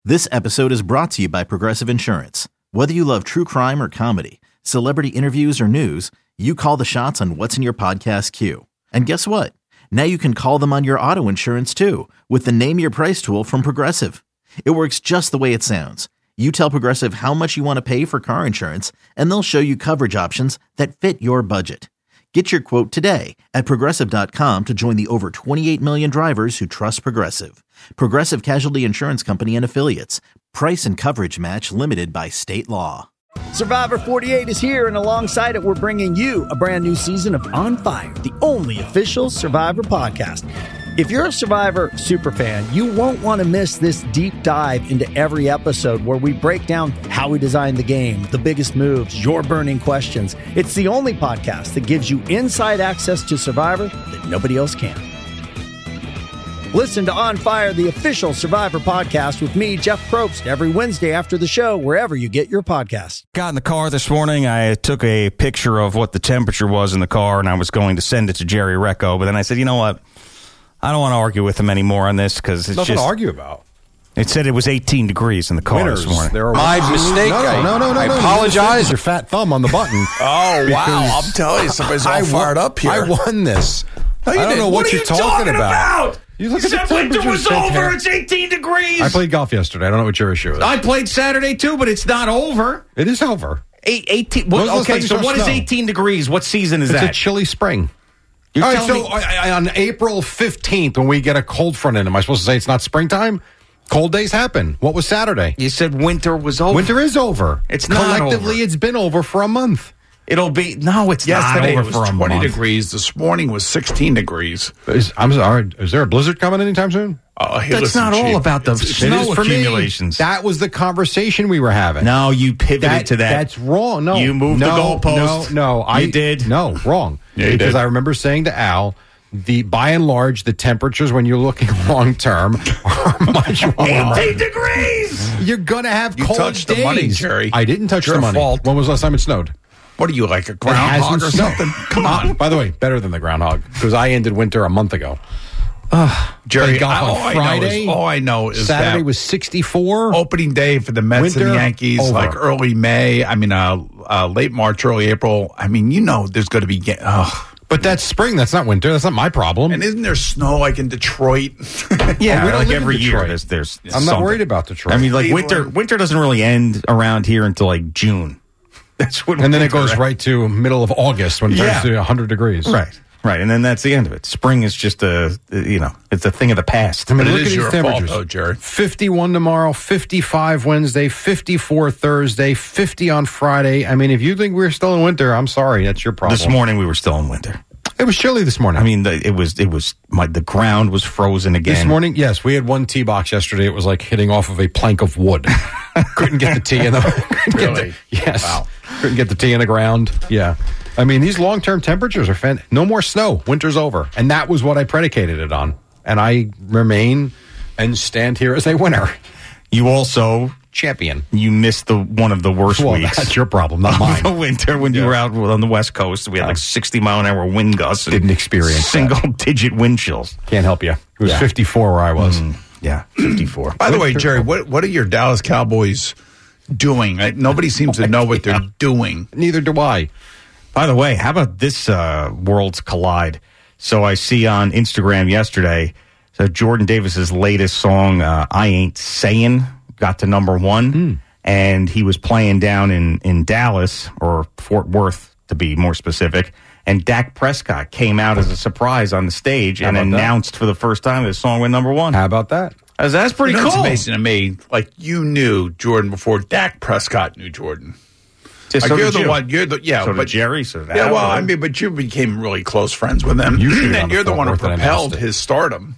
This episode is brought to you by Progressive Insurance. Whether you love true crime or comedy, celebrity interviews or news, you call the shots on what's in your podcast queue. And guess what? Now you can call them on your auto insurance too with the Name Your Price tool from Progressive. It works just the way it sounds. You tell Progressive how much you want to pay for car insurance, and they'll show you coverage options that fit your budget. Get your quote today at Progressive.com to join the over 28 million drivers who trust Progressive. Progressive Casualty Insurance Company and Affiliates. Price and coverage match limited by state law. Survivor 48 is here, and alongside it, we're bringing you a brand new season of On Fire, the only official Survivor podcast. If you're a Survivor superfan, you won't want to miss this deep dive into every episode where we break down how we designed the game, the biggest moves, your burning questions. It's the only podcast that gives you inside access to Survivor that nobody else can. Listen to On Fire, the official Survivor podcast with me, Jeff Probst, every Wednesday after the show, wherever you get your podcasts. Got in the car this morning. I took a picture of what the temperature was in the car, and I was going to send it to Jerry Recco. But then I said, you know what? I don't want to argue with him anymore on this because it's nothing just to argue about. It said it was 18 degrees in the car this morning. My mistake. No. I apologize. Your fat thumb on the button. Oh, wow. I'm telling you, somebody's all fired up here. I won this. No, I don't didn't. know what you're talking about. You look at the winter was temperature. over. It's 18 degrees. I played golf yesterday. I don't know what your issue is. I played Saturday too, but it's not over. It is over. 18. When was the last Okay, time you so saw what is snow? 18 degrees? What season is It's that? a chilly spring. You're All right, telling so me- on April 15th, when we get a cold front in, am I supposed to say it's not springtime? Cold days happen. What was Saturday? You said winter was over. Winter is over. It's not Collectively, over. It's been over for a month. It'll be it's Yesterday not it over was for a 20 month. degrees. This morning was 16 degrees. I'm sorry. Is there a blizzard coming anytime soon? Hey, That's listen, not Chief, all about the It snow is for me. accumulations. That was the conversation we were having. No, you pivoted to that. That's wrong. No, You moved the goalpost. No, You did. No, wrong. Yeah, you because did. I remember saying to Al, by and large, the temperatures when you're looking long term are much warmer. 18 degrees. You're gonna have You cold touched days. the money, Jerry. I didn't touch Your the money. fault. When was the last time it snowed? What are you, like a It groundhog or hasn't snowed. something? Come on. By the way, better than the groundhog because I ended winter a month ago. Jerry, Played golf on Friday. all I know is Saturday that was 64. opening day for the Mets and Winter the Yankees, over. like early May. I mean, late March, early April. I mean, there's going to be. But that's spring. That's not winter. That's not my problem. And isn't there snow like in Detroit? Yeah, we don't like live in every year Detroit. there's I'm not something. worried about Detroit. I mean, like Cleveland. winter doesn't really end around here until like June. That's when and then it winter goes ends. right to middle of August when it turns to 100 degrees. Right, and then that's the end of it. Spring is just it's a thing of the past. I mean, But it look is at your these fault, temperatures. though, Jerry. 51 tomorrow, 55 Wednesday, 54 Thursday, 50 on Friday. I mean, if you think we're still in winter, I'm sorry. That's your problem. This morning we were still in winter. It was chilly this morning. I mean, the ground was frozen again. This morning, yes, we had one tee box yesterday. It was like hitting off of a plank of wood. Couldn't get the tee in the Really? Yes. Wow. Couldn't get the tee in the ground. Yeah. I mean, these long-term temperatures are no more snow. Winter's over. And that was what I predicated it on. And I remain and stand here as a winner. You also Champion. you missed one of the worst Well, weeks. that's your problem, not mine. The winter when you were out on the West Coast. We had like 60-mile-an-hour wind gusts. And Didn't experience that. single-digit wind chills. Can't help you. It was Yeah. 54 where I was. Yeah, 54. By the way, Jerry, what are your Dallas Cowboys doing? Nobody seems to know what they're doing. Neither do I. By the way, how about this Worlds Collide? So I see on Instagram yesterday, so Jordan Davis's latest song, I Ain't Sayin', got to number 1. And he was playing down in Dallas, or Fort Worth to be more specific. And Dak Prescott came out as a surprise on the stage and about that? announced for the first time his song went number 1. How about that? That's pretty It's cool. amazing to me. Like, you knew Jordan before Dak Prescott knew Jordan. So Like, did you're the you. one. You're the So but did Jerry. So that yeah. Well, was- I mean, but you became really close friends with him. You should be on and the you're the Fort one who Worth and propelled announced it. his stardom.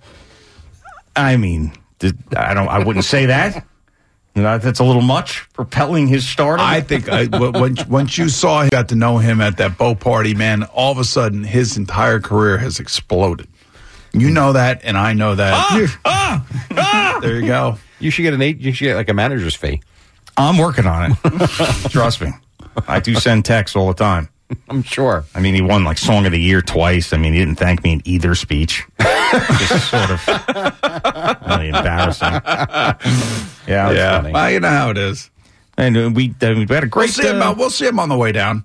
I mean, I wouldn't say that. That's a little much, propelling his stardom. I think once you saw him, got to know him at that boat party, man, all of a sudden his entire career has exploded. You know that, and I know that. There you go. You should get like a manager's fee. I'm working on it. Trust me. I do send texts all the time. I'm sure. I mean, he won like Song of the Year twice. I mean, he didn't thank me in either speech. Just sort of really embarrassing. Yeah, Yeah. funny. Well, you know how it is. And we had a great. We'll see him on the way down.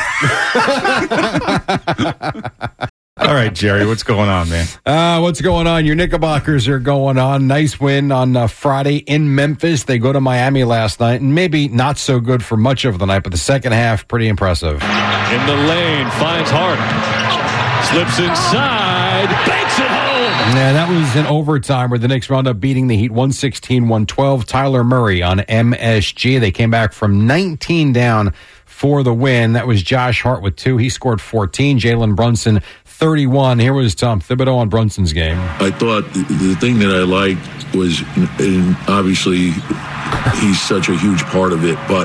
All right, Jerry, what's going on, man? What's going on? Your Knickerbockers are going on. Nice win on Friday in Memphis. They go to Miami last night, and maybe not so good for much of the night, but the second half, pretty impressive. In the lane, finds Hart. Slips inside, banks it home. Yeah, that was in overtime where the Knicks wound up beating the Heat 116-112. Tyler Murray on MSG. They came back from 19 down for the win. That was Josh Hart with 2. He scored 14. Jalen Brunson, 31. Here was Tom Thibodeau on Brunson's game. I thought the thing that I liked was, and obviously he's such a huge part of it, but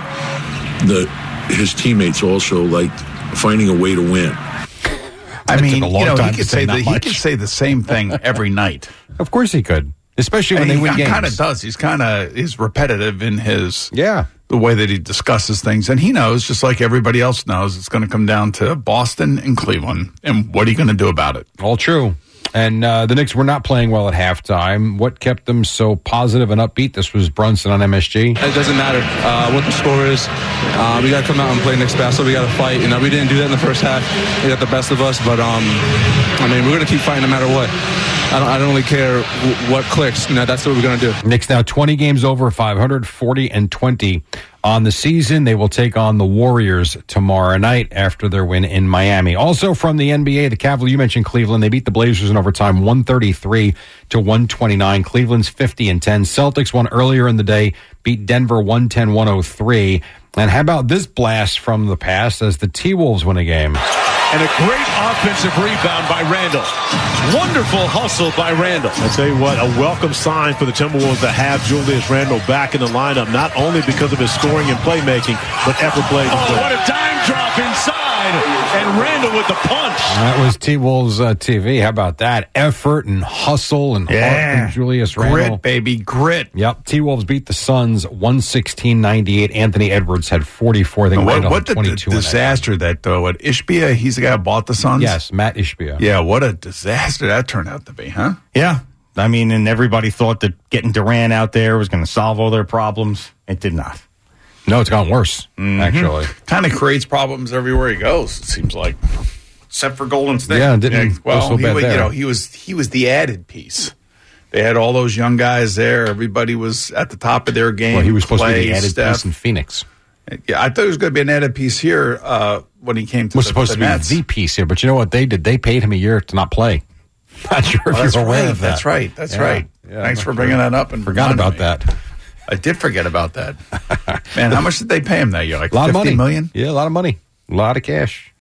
his teammates also liked finding a way to win. I mean, took a long time he to say that he much. could say the same thing every night. Of course he could, especially when And they win he games. kind of does. He's repetitive in his Yeah. the way that he discusses things, and he knows, just like everybody else knows, it's going to come down to Boston and Cleveland, and what are you going to do about it? All true. And the Knicks were not playing well at halftime. What kept them so positive and upbeat? This was Brunson on MSG. It doesn't matter what the score is. We got to come out and play Knicks basketball. We got to fight. We didn't do that in the first half. They got the best of us, but we're going to keep fighting no matter what. I don't really care what clicks. That's what we're going to do. Knicks now 20 games over, 540-20 on the season. They will take on the Warriors tomorrow night after their win in Miami. Also from the NBA, the Cavaliers, you mentioned Cleveland. They beat the Blazers in overtime 133-129. Cleveland's 50-10. Celtics won earlier in the day, beat Denver 110-103. And how about this blast from the past as the T-Wolves win a game? And a great offensive rebound by Randall. Wonderful hustle by Randall. I tell you what, a welcome sign for the Timberwolves to have Julius Randle back in the lineup, not only because of his scoring and playmaking, but effort plays. Oh, what a dime drop inside. And Randall with the punch. That was T-Wolves TV. How about that? Effort and hustle and heart from Julius Randle. Grit, baby, grit. Yep. T-Wolves beat the Suns 116-98. Anthony Edwards had 44. They What the 22 disaster that, though, at Ishbia, he's the guy who bought the Suns? Yes, Matt Ishbia. Yeah, what a disaster that turned out to be, huh? Yeah. I mean, and everybody thought that getting Durant out there was going to solve all their problems. It did not. No, it's gotten worse, actually. Kind of creates problems everywhere he goes, it seems like. Except for Golden State. Yeah, didn't go so bad there. he was the added piece. They had all those young guys there. Everybody was at the top of their game. Well, he was supposed to be the added Steph. piece in Phoenix. Yeah, I thought he was going to be an added piece here when he came to Was supposed to be Nets. the piece here, but you know what they did? They paid him a year to not play. Not sure if you're aware of that. That's right. Yeah, right. yeah, Thanks I'm for not bringing sure. that up. And Forgot reminding about me. that. I did forget about that. Man, how much did they pay him that year? Like A lot of $50 money. million? Yeah, a lot of money. A lot of cash.